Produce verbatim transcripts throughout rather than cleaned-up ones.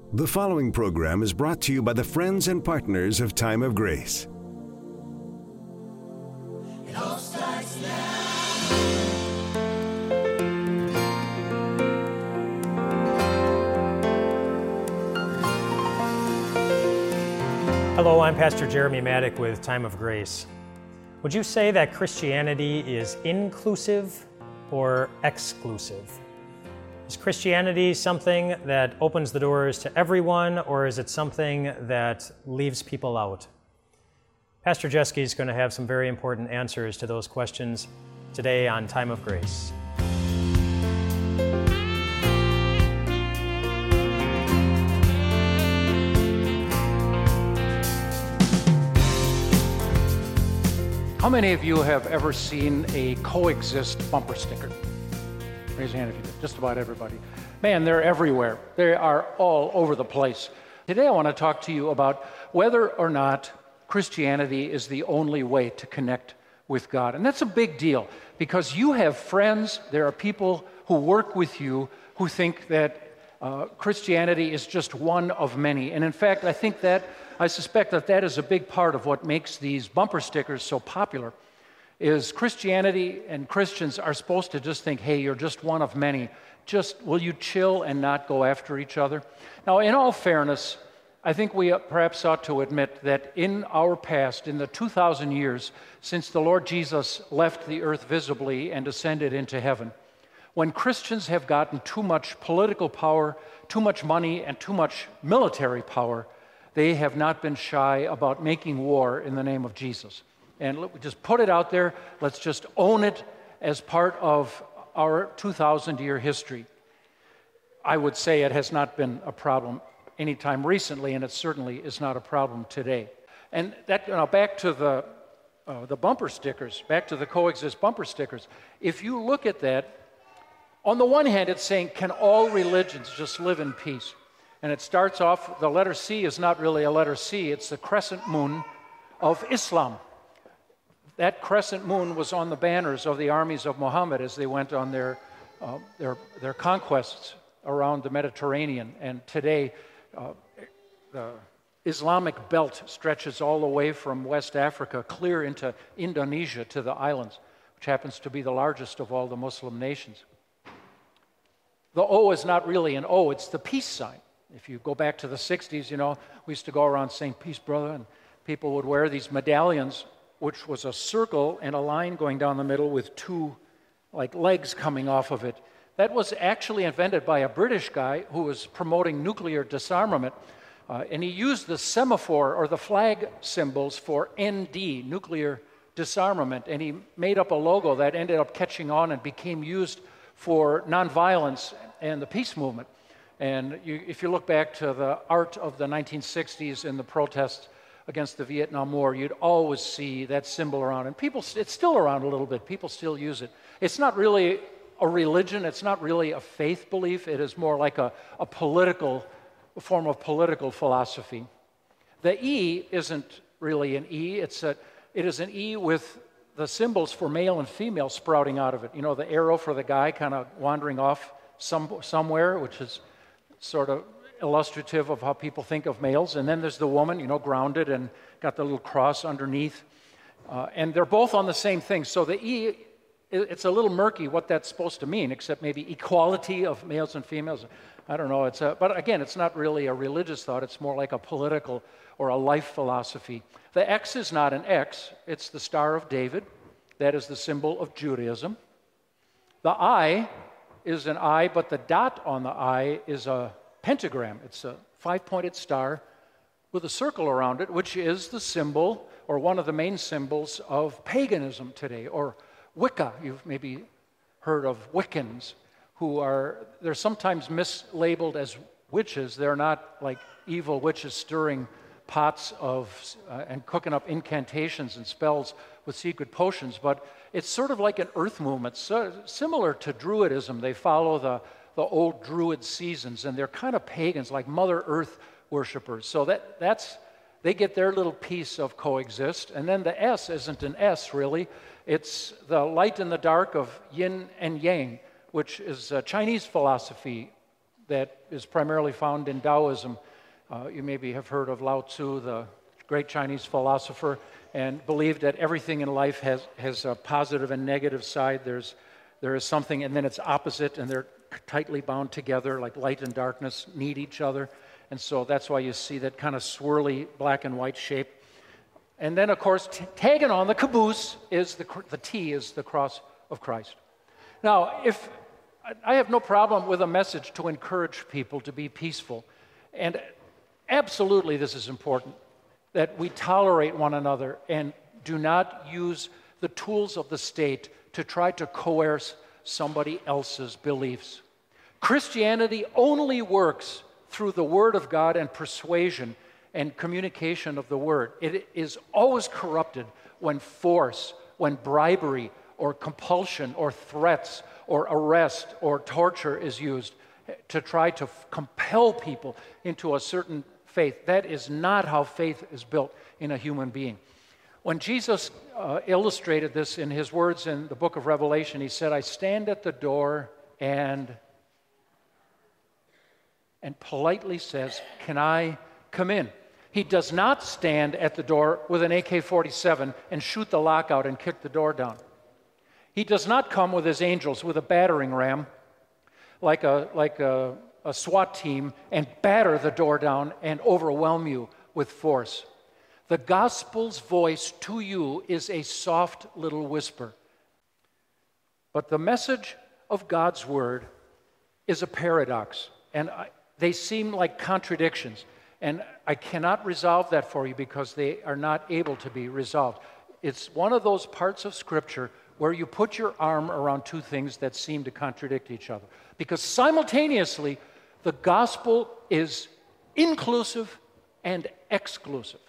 The following program is brought to you by the friends and partners of Time of Grace. It all starts now. Hello, I'm Pastor Jeremy Maddock with Time of Grace. Would you say that Christianity is inclusive or exclusive? Is Christianity something that opens the doors to everyone, or is it something that leaves people out? Pastor Jeske is going to have some very important answers to those questions today on Time of Grace. How many of you have ever seen a Coexist bumper sticker? Raise your hand if you did. Just about everybody. Man, they're everywhere. They are all over the place. Today I want to talk to you about whether or not Christianity is the only way to connect with God. And that's a big deal because you have friends, there are people who work with you who think that uh, Christianity is just one of many. And in fact, I think that, I suspect that that is a big part of what makes these bumper stickers so popular. Is Christianity and Christians are supposed to just think, hey, you're just one of many. Just, will you chill and not go after each other? Now, in all fairness, I think we perhaps ought to admit that in our past, in the two thousand years since the Lord Jesus left the earth visibly and ascended into heaven, when Christians have gotten too much political power, too much money, and too much military power, they have not been shy about making war in the name of Jesus. And look, just put it out there. Let's just own it as part of our two thousand year history. I would say it has not been a problem anytime recently, and it certainly is not a problem today. And that, now back to the, uh, the bumper stickers, back to the Coexist bumper stickers. If you look at that, on the one hand, it's saying, can all religions just live in peace? And it starts off, the letter C is not really a letter C, it's the crescent moon of Islam. That crescent moon was on the banners of the armies of Muhammad as they went on their, uh, their, their conquests around the Mediterranean. And today, uh, the Islamic belt stretches all the way from West Africa clear into Indonesia to the islands, which happens to be the largest of all the Muslim nations. The O is not really an O, it's the peace sign. If you go back to the sixties, you know, we used to go around saying, peace, brother, and people would wear these medallions, which was a circle and a line going down the middle with two like legs coming off of it. That was actually invented by a British guy who was promoting nuclear disarmament. Uh, and he used the semaphore or the flag symbols for N D, nuclear disarmament. And he made up a logo that ended up catching on and became used for nonviolence and the peace movement. And you, if you look back to the art of the nineteen sixties and the protests against the Vietnam War, you'd always see that symbol around. And people, it's still around a little bit. People still use it. It's not really a religion. It's not really a faith belief. It is more like a, a political, a form of political philosophy. The E isn't really an E. It's a, it is an E with the symbols for male and female sprouting out of it. You know, the arrow for the guy kind of wandering off some, somewhere, which is sort of illustrative of how people think of males. And then there's the woman, you know, grounded and got the little cross underneath. Uh, and they're both on the same thing. So the E, it's a little murky what that's supposed to mean, except maybe equality of males and females. I don't know. It's a, but again, it's not really a religious thought. It's more like a political or a life philosophy. The X is not an X. It's the Star of David. That is the symbol of Judaism. The I is an I, but the dot on the I is a pentagram. It's a five-pointed star with a circle around it, which is the symbol or one of the main symbols of paganism today, or Wicca. You've maybe heard of Wiccans, who are, they're sometimes mislabeled as witches. They're not like evil witches stirring pots of uh, and cooking up incantations and spells with secret potions, but it's sort of like an earth movement, so similar to Druidism. They follow the the old Druid seasons, and they're kind of pagans, like Mother Earth worshipers. So that that's they get their little piece of Coexist. And then the S isn't an S, really. It's the light and the dark of yin and yang, which is a Chinese philosophy that is primarily found in Taoism. Uh, you maybe have heard of Lao Tzu, the great Chinese philosopher, and believed that everything in life has, has a positive and negative side. There's, there is something, and then it's opposite, and they're tightly bound together, like light and darkness need each other. And so that's why you see that kind of swirly black and white shape. And then, of course, t- tagging on the caboose is the, the T is the cross of Christ. Now, if I have no problem with a message to encourage people to be peaceful, and absolutely this is important, that we tolerate one another and do not use the tools of the state to try to coerce somebody else's beliefs. Christianity only works through the Word of God and persuasion and communication of the Word. It is always corrupted when force, when bribery or compulsion or threats or arrest or torture is used to try to f- compel people into a certain faith. That is not how faith is built in a human being. When Jesus uh, illustrated this in his words in the book of Revelation, he said, I stand at the door and, and politely says, can I come in? He does not stand at the door with an A K forty-seven and shoot the lock out and kick the door down. He does not come with his angels with a battering ram like a, like a, a SWAT team and batter the door down and overwhelm you with force. The gospel's voice to you is a soft little whisper. But the message of God's word is a paradox, and I, they seem like contradictions. And I cannot resolve that for you because they are not able to be resolved. It's one of those parts of Scripture where you put your arm around two things that seem to contradict each other. Because simultaneously, the gospel is inclusive and exclusive.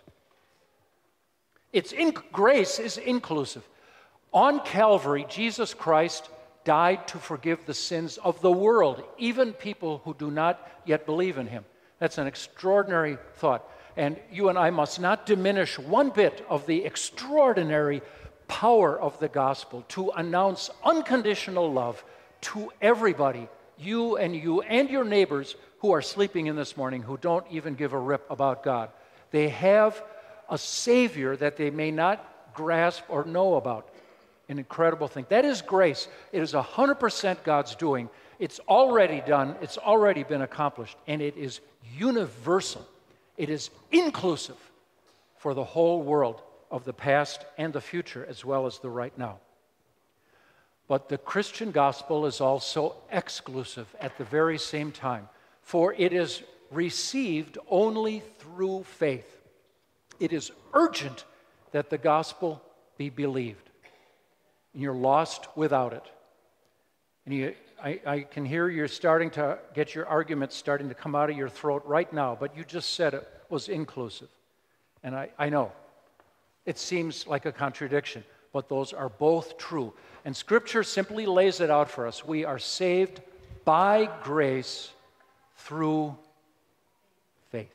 It's in, grace is inclusive. On Calvary, Jesus Christ died to forgive the sins of the world, even people who do not yet believe in him. That's an extraordinary thought. And you and I must not diminish one bit of the extraordinary power of the gospel to announce unconditional love to everybody, you and you and your neighbors who are sleeping in this morning, who don't even give a rip about God. They have a Savior that they may not grasp or know about. An incredible thing. That is grace. It is one hundred percent God's doing. It's already done. It's already been accomplished. And it is universal. It is inclusive for the whole world of the past and the future as well as the right now. But the Christian gospel is also exclusive at the very same time, for it is received only through faith. It is urgent that the gospel be believed. And you're lost without it. And you, I, I can hear you're starting to get your arguments starting to come out of your throat right now, but you just said it was inclusive. And I, I know. It seems like a contradiction, but those are both true. And Scripture simply lays it out for us. We are saved by grace through faith.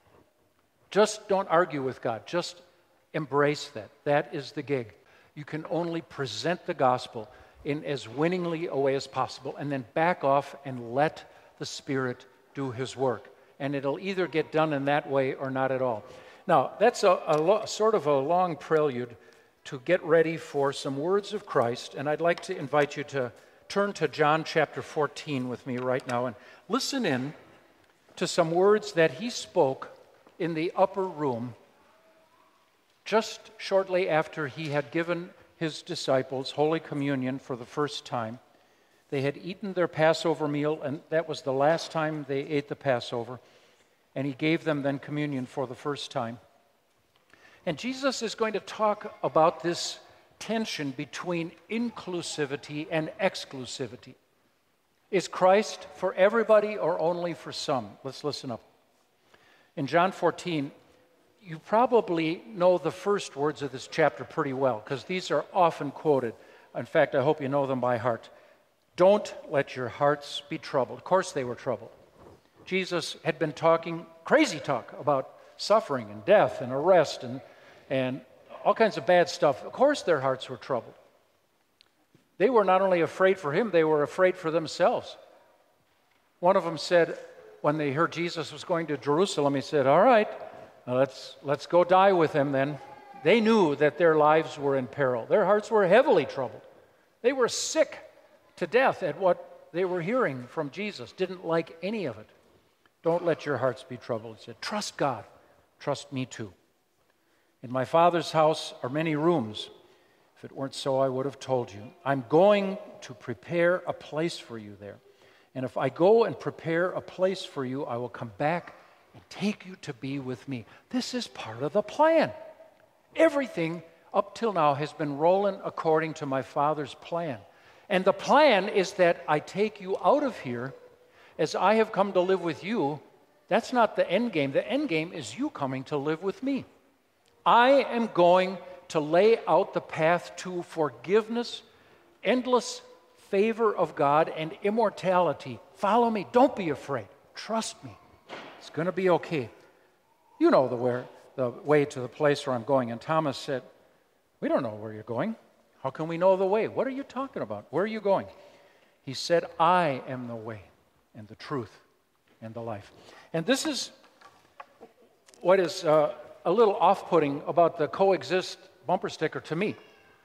Just don't argue with God. Just embrace that. That is the gig. You can only present the gospel in as winningly a way as possible and then back off and let the Spirit do his work. And it'll either get done in that way or not at all. Now, that's a, a lo- sort of a long prelude to get ready for some words of Christ, and I'd like to invite you to turn to John chapter fourteen with me right now and listen in to some words that he spoke in the upper room just shortly after he had given his disciples Holy Communion for the first time. They had eaten their Passover meal, and that was the last time they ate the Passover. And he gave them then communion for the first time. And Jesus is going to talk about this tension between inclusivity and exclusivity. Is Christ for everybody or only for some? Let's listen up. In John fourteen, you probably know the first words of this chapter pretty well, because these are often quoted. In fact, I hope you know them by heart. Don't let your hearts be troubled. Of course they were troubled. Jesus had been talking crazy talk about suffering and death and arrest and, and all kinds of bad stuff. Of course their hearts were troubled. They were not only afraid for him, they were afraid for themselves. One of them said, when they heard Jesus was going to Jerusalem, he said, all right, now let's, let's go die with him then. They knew that their lives were in peril. Their hearts were heavily troubled. They were sick to death at what they were hearing from Jesus, didn't like any of it. Don't let your hearts be troubled. He said, trust God, trust me too. In my Father's house are many rooms. If it weren't so, I would have told you. I'm going to prepare a place for you there. And if I go and prepare a place for you, I will come back and take you to be with me. This is part of the plan. Everything up till now has been rolling according to my Father's plan. And the plan is that I take you out of here as I have come to live with you. That's not the end game. The end game is you coming to live with me. I am going to lay out the path to forgiveness, endless favor of God, and immortality. Follow me. Don't be afraid. Trust me. It's going to be okay. You know the where, the way to the place where I'm going. And Thomas said, we don't know where you're going. How can we know the way? What are you talking about? Where are you going? He said, I am the way and the truth and the life. And this is what is uh, a little off-putting about the coexist bumper sticker to me.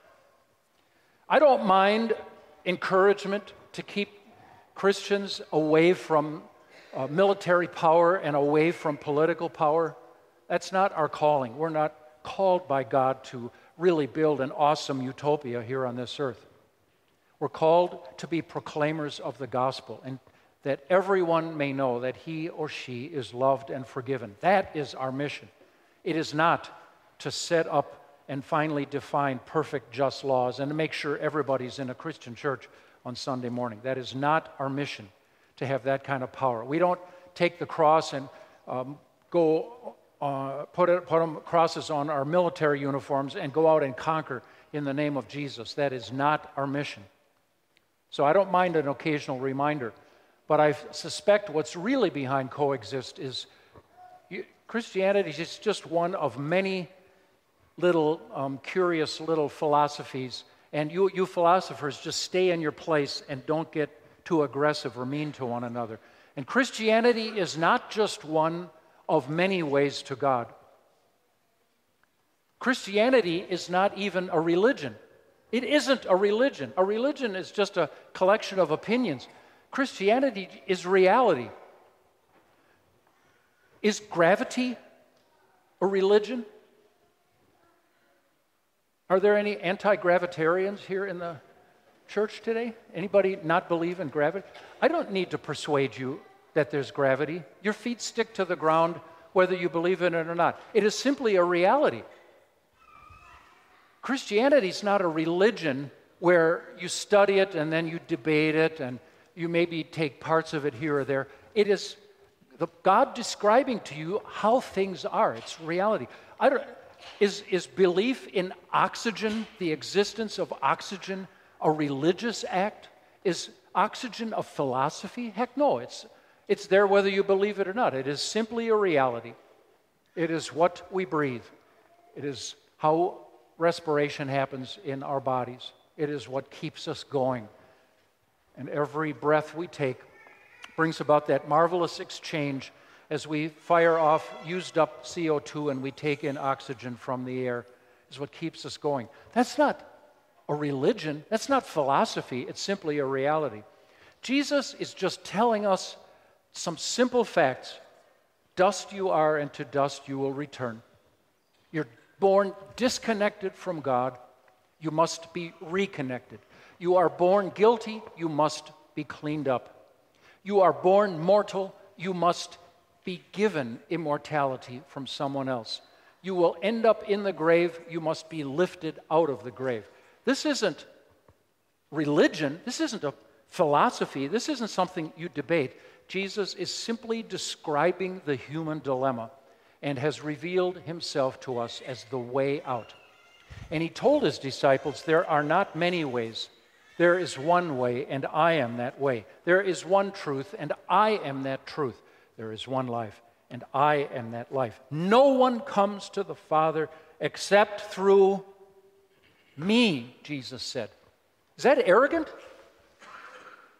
I don't mind encouragement to keep Christians away from uh, military power and away from political power. That's not our calling. We're not called by God to really build an awesome utopia here on this earth. We're called to be proclaimers of the gospel, and that everyone may know that he or she is loved and forgiven. That is our mission. It is not to set up and finally define perfect, just laws and to make sure everybody's in a Christian church on Sunday morning. That is not our mission, to have that kind of power. We don't take the cross and um, go uh, put, it, put them crosses on our military uniforms and go out and conquer in the name of Jesus. That is not our mission. So I don't mind an occasional reminder, but I suspect what's really behind coexist is you, Christianity is just one of many little um, curious little philosophies, and you, you philosophers just stay in your place and don't get too aggressive or mean to one another. And Christianity is not just one of many ways to God. Christianity is not even a religion. It isn't a religion. A religion is just a collection of opinions. Christianity is reality. Is gravity a religion? Are there any anti-gravitarians here in the church today? Anybody not believe in gravity? I don't need to persuade you that there's gravity. Your feet stick to the ground whether you believe in it or not. It is simply a reality. Christianity is not a religion where you study it and then you debate it and you maybe take parts of it here or there. It is the God describing to you how things are. It's reality. I don't, is, is belief in oxygen, the existence of oxygen, a religious act? Is oxygen a philosophy? Heck no. It's, it's there whether you believe it or not. It is simply a reality. It is what we breathe. It is how respiration happens in our bodies. It is what keeps us going. And every breath we take brings about that marvelous exchange as we fire off used up C O two and we take in oxygen from the air, is what keeps us going. That's not a religion. That's not philosophy. It's simply a reality. Jesus is just telling us some simple facts. Dust you are, and to dust you will return. You're born disconnected from God. You must be reconnected. You are born guilty. You must be cleaned up. You are born mortal. You must be given immortality from someone else. You will end up in the grave. You must be lifted out of the grave. This isn't religion. This isn't a philosophy. This isn't something you debate. Jesus is simply describing the human dilemma and has revealed himself to us as the way out. And he told his disciples, there are not many ways. There is one way, and I am that way. There is one truth, and I am that truth. There is one life, and I am that life. No one comes to the Father except through me, Jesus said. Is that arrogant?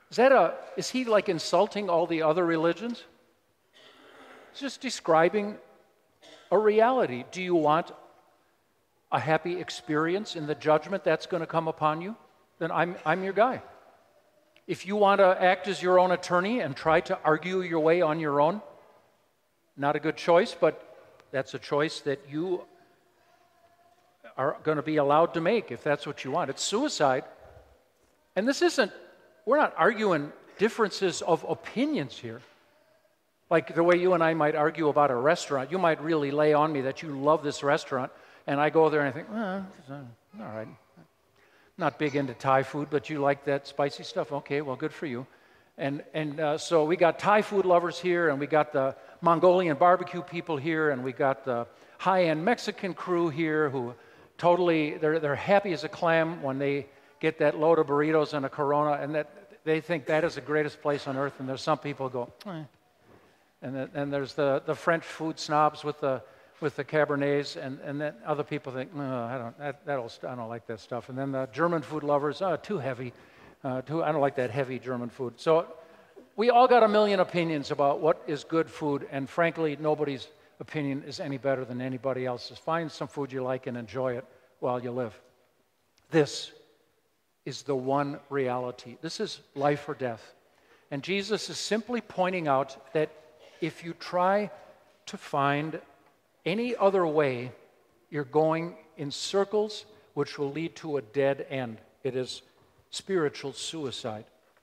Is that a, is he like insulting all the other religions? He's just describing a reality. Do you want a happy experience in the judgment that's going to come upon you? Then I'm, I'm your guy. If you want to act as your own attorney and try to argue your way on your own, not a good choice, but that's a choice that you are going to be allowed to make if that's what you want. It's suicide. And this isn't, we're not arguing differences of opinions here. Like the way you and I might argue about a restaurant. You might really lay on me that you love this restaurant, and I go there and I think, well, all right. Not big into Thai food, but you like that spicy stuff. Okay, well, good for you. And and uh, so we got Thai food lovers here, and we got the Mongolian barbecue people here, and we got the high-end Mexican crew here who totally, they're, they're happy as a clam when they get that load of burritos and a Corona, and that they think that is the greatest place on earth. And there's some people who go, eh. And then and there's the, the French food snobs with the with the Cabernets, and, and then other people think, no, I don't that that'll I don't like that stuff. And then the German food lovers, oh, too heavy, uh, too I don't like that heavy German food. So we all got a million opinions about what is good food, and frankly, nobody's opinion is any better than anybody else's. Find some food you like and enjoy it while you live. This is the one reality. This is life or death. And Jesus is simply pointing out that if you try to find any other way, you're going in circles which will lead to a dead end. It is spiritual suicide.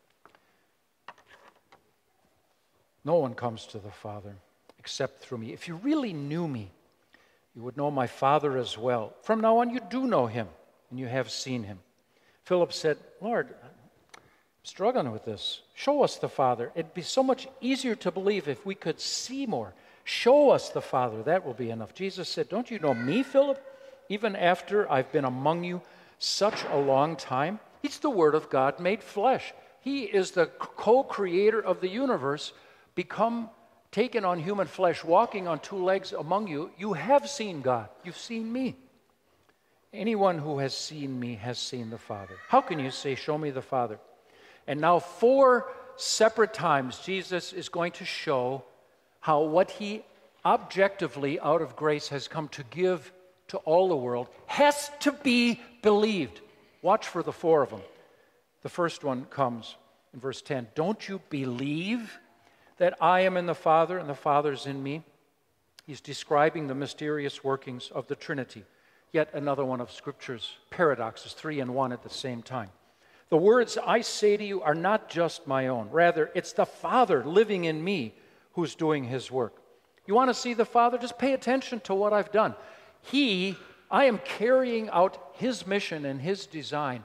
No one comes to the Father except through me. If you really knew me, you would know my Father as well. From now on, you do know him, and you have seen him. Philip said, Lord, I'm struggling with this. Show us the Father. It'd be so much easier to believe if we could see more. Show us the Father. That will be enough. Jesus said, don't you know me, Philip? Even after I've been among you such a long time? He's the Word of God made flesh. He is the co-creator of the universe, become taken on human flesh, walking on two legs among you. You have seen God. You've seen me. Anyone who has seen me has seen the Father. How can you say, show me the Father? And now four separate times Jesus is going to show how what he objectively out of grace has come to give to all the world has to be believed. Watch for the four of them. The first one comes in verse ten. Don't you believe that I am in the Father and the Father's in me? He's describing the mysterious workings of the Trinity. Yet another one of Scripture's paradoxes, three and one at the same time. The words I say to you are not just my own. Rather, it's the Father living in me who's doing his work. You want to see the Father? Just pay attention to what I've done. He, I am carrying out his mission and his design.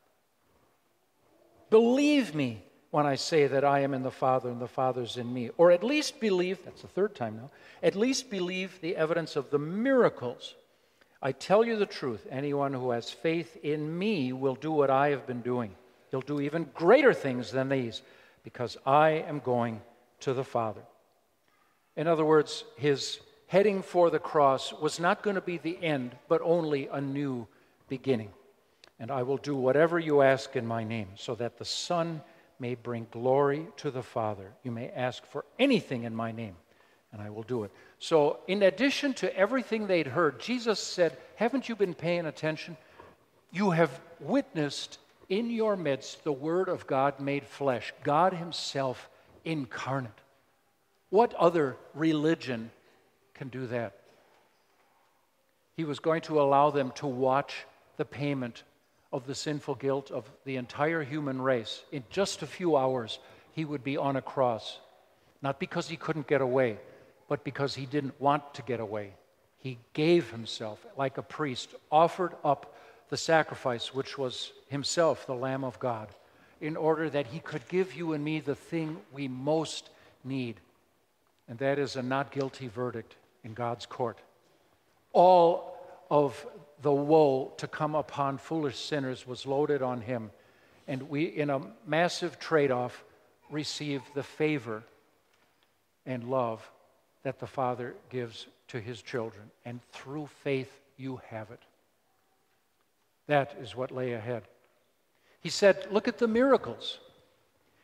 Believe me when I say that I am in the Father and the Father's in me. Or at least believe, that's the third time now, at least believe the evidence of the miracles. I tell you the truth, anyone who has faith in me will do what I have been doing. He'll do even greater things than these, because I am going to the Father. In other words, his heading for the cross was not going to be the end, but only a new beginning. And I will do whatever you ask in my name, so that the Son may bring glory to the Father. You may ask for anything in my name, and I will do it. So in addition to everything they'd heard, Jesus said, haven't you been paying attention? You have witnessed in your midst the Word of God made flesh, God himself incarnate. What other religion can do that? He was going to allow them to watch the payment of the sinful guilt of the entire human race. In just a few hours, he would be on a cross, not because he couldn't get away, but because he didn't want to get away. He gave himself, like a priest, offered up the sacrifice, which was himself, the Lamb of God, in order that he could give you and me the thing we most need, and that is a not guilty verdict in God's court. All of the woe to come upon foolish sinners was loaded on him, and we, in a massive trade-off, receive the favor and love that the Father gives to his children. And through faith, you have it. That is what lay ahead. He said, look at the miracles.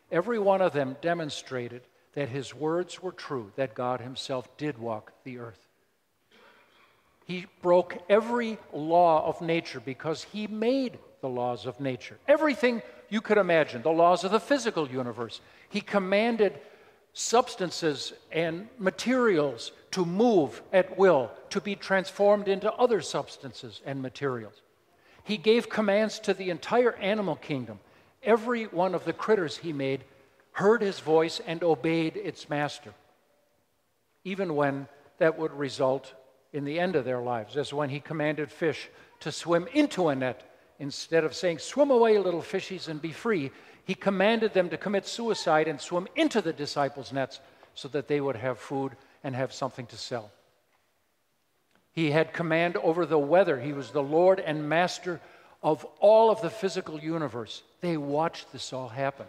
Every one of them demonstrated that his words were true, that God himself did walk the earth. He broke every law of nature because he made the laws of nature. Everything you could imagine, the laws of the physical universe. He commanded substances and materials to move at will, to be transformed into other substances and materials. He gave commands to the entire animal kingdom. Every one of the critters he made heard his voice and obeyed its master, even when that would result in the end of their lives, as when he commanded fish to swim into a net. Instead of saying, swim away, little fishies, and be free, he commanded them to commit suicide and swim into the disciples' nets so that they would have food and have something to sell. He had command over the weather. He was the Lord and master of all of the physical universe. They watched this all happen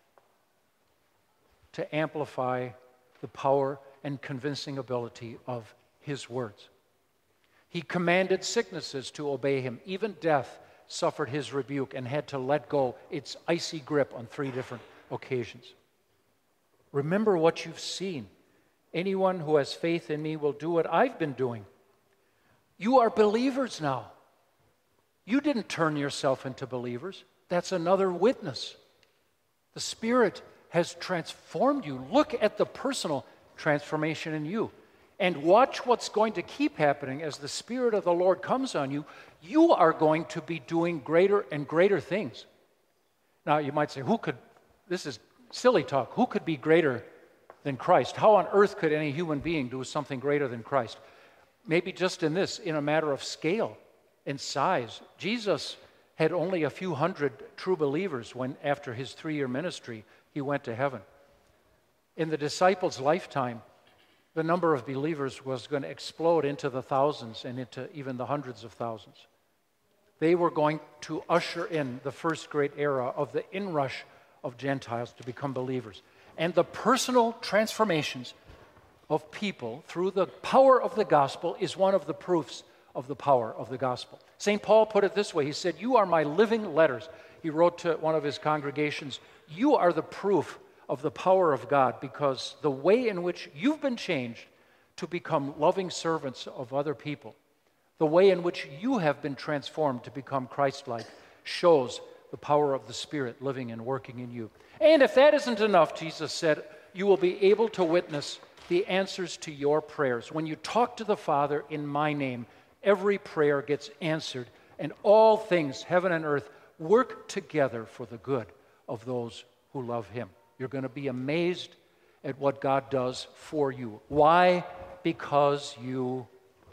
to amplify the power and convincing ability of his words. He commanded sicknesses to obey him. Even death suffered his rebuke and had to let go its icy grip on three different occasions. Remember what you've seen. Anyone who has faith in me will do what I've been doing. You are believers now. You didn't turn yourself into believers. That's another witness. The Spirit has transformed you. Look at the personal transformation in you. And watch what's going to keep happening as the Spirit of the Lord comes on you. You are going to be doing greater and greater things. Now, you might say, who could, this is silly talk, who could be greater than Christ? How on earth could any human being do something greater than Christ? Maybe just in this, in a matter of scale and size. Jesus had only a few hundred true believers when, after his three-year ministry, he went to heaven. In the disciples' lifetime, the number of believers was going to explode into the thousands and into even the hundreds of thousands. They were going to usher in the first great era of the inrush of Gentiles to become believers. And the personal transformations of people through the power of the gospel is one of the proofs of the power of the gospel. Saint Paul put it this way. He said, "You are my living letters." He wrote to one of his congregations, "You are the proof of the power of God, because the way in which you've been changed to become loving servants of other people, the way in which you have been transformed to become Christ-like, shows the power of the Spirit living and working in you." And if that isn't enough, Jesus said, you will be able to witness the answers to your prayers. When you talk to the Father in my name, every prayer gets answered, and all things, heaven and earth, work together for the good of those who love him. You're going to be amazed at what God does for you. Why? Because you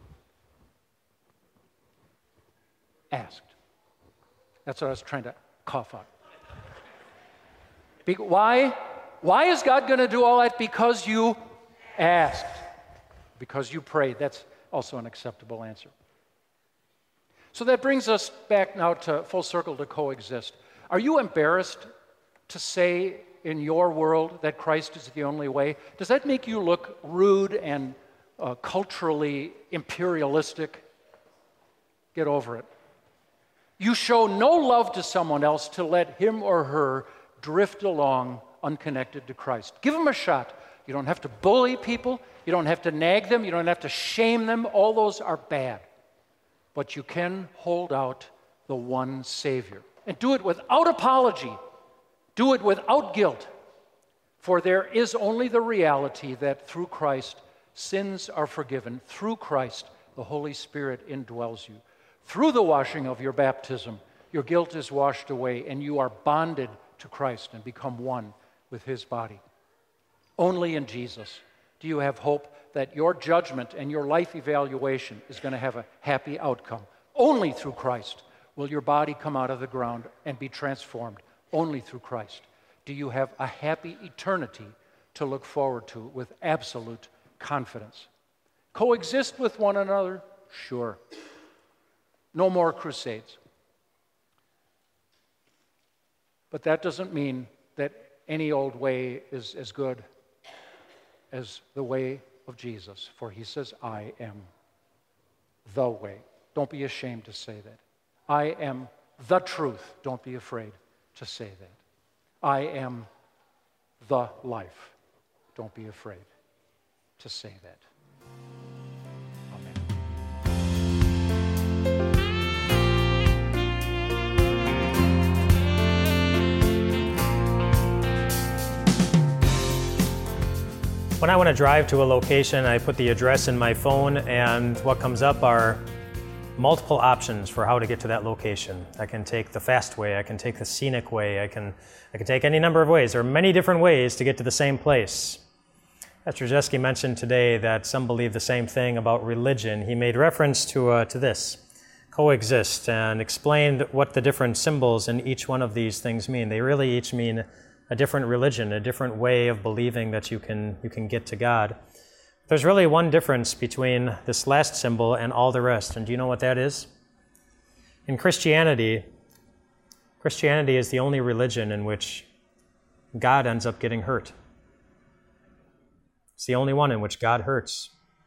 asked. That's what I was trying to cough out. Be- why? Why is God going to do all that? Because you asked. Because you prayed. That's also an acceptable answer. So that brings us back now to full circle to coexist. Are you embarrassed to say in your world that Christ is the only way? Does that make you look rude and uh, culturally imperialistic? Get over it. You show no love to someone else to let him or her drift along unconnected to Christ. Give them a shot. You don't have to bully people. You don't have to nag them. You don't have to shame them. All those are bad. But you can hold out the one Savior. And do it without apology. Do it without guilt. For there is only the reality that through Christ, sins are forgiven. Through Christ, the Holy Spirit indwells you. Through the washing of your baptism, your guilt is washed away, and you are bonded to Christ and become one with his body. Only in Jesus do you have hope that your judgment and your life evaluation is going to have a happy outcome. Only through Christ will your body come out of the ground and be transformed. Only through Christ do you have a happy eternity to look forward to with absolute confidence. Coexist with one another? Sure. No more crusades. But that doesn't mean that any old way is as good as the way of Jesus. For he says, I am the way. Don't be ashamed to say that. I am the truth. Don't be afraid to say that. I am the life. Don't be afraid to say that. Amen. When I want to drive to a location, I put the address in my phone, and what comes up are multiple options for how to get to that location. I can take the fast way, I can take the scenic way, I can, I can take any number of ways. There are many different ways to get to the same place. Pastor Jeske mentioned today that some believe the same thing about religion. He made reference to, uh, to this, coexist, and explained what the different symbols in each one of these things mean. They really each mean a different religion, a different way of believing that you can, you can get to God. There's really one difference between this last symbol and all the rest, and do you know what that is? In Christianity, Christianity is the only religion in which God ends up getting hurt. It's the only one in which God hurts.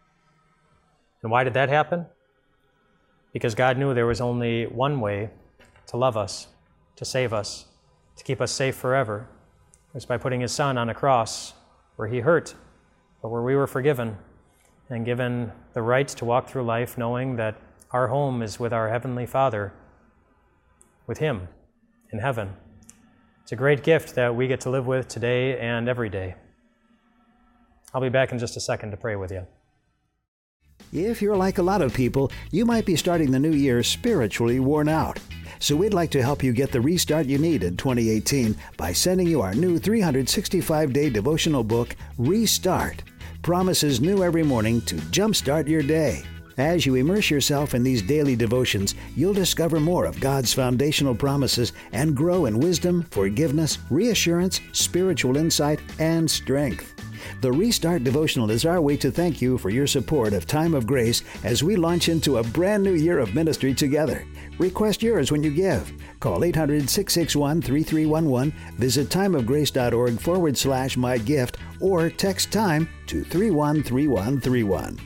And why did that happen? Because God knew there was only one way to love us, to save us, to keep us safe forever. It was by putting his Son on a cross where he hurt, but where we were forgiven and given the right to walk through life knowing that our home is with our Heavenly Father, with him in heaven. It's a great gift that we get to live with today and every day. I'll be back in just a second to pray with you. If you're like a lot of people, you might be starting the new year spiritually worn out. So we'd like to help you get the restart you need in twenty eighteen by sending you our new three hundred sixty-five day devotional book, Restart. Promises new every morning to jumpstart your day. As you immerse yourself in these daily devotions, you'll discover more of God's foundational promises and grow in wisdom, forgiveness, reassurance, spiritual insight, and strength. The Restart Devotional is our way to thank you for your support of Time of Grace as we launch into a brand new year of ministry together. Request yours when you give. Call eight hundred, six six one, three three one one, visit timeofgrace.org forward slash my gift, or text TIME to three one three one three one.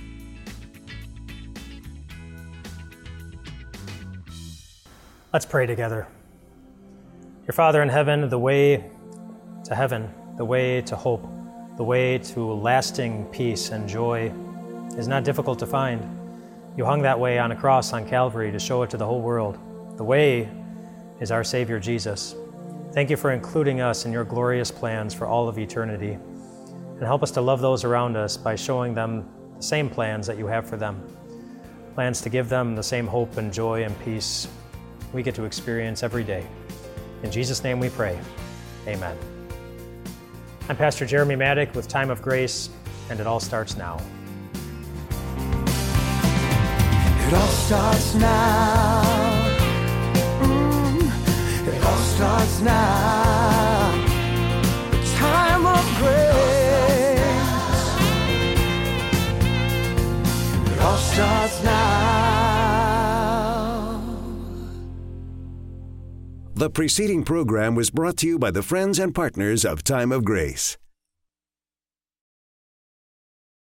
Let's pray together. Your Father in heaven, the way to heaven, the way to hope, the way to lasting peace and joy is not difficult to find. You hung that way on a cross on Calvary to show it to the whole world. The way is our Savior Jesus. Thank you for including us in your glorious plans for all of eternity. And help us to love those around us by showing them the same plans that you have for them. Plans to give them the same hope and joy and peace we get to experience every day. In Jesus' name we pray. Amen. I'm Pastor Jeremy Maddock with Time of Grace, and it all starts now. It all starts now. Mm, it all starts now. Time of grace. It all starts now. The preceding program was brought to you by the friends and partners of Time of Grace.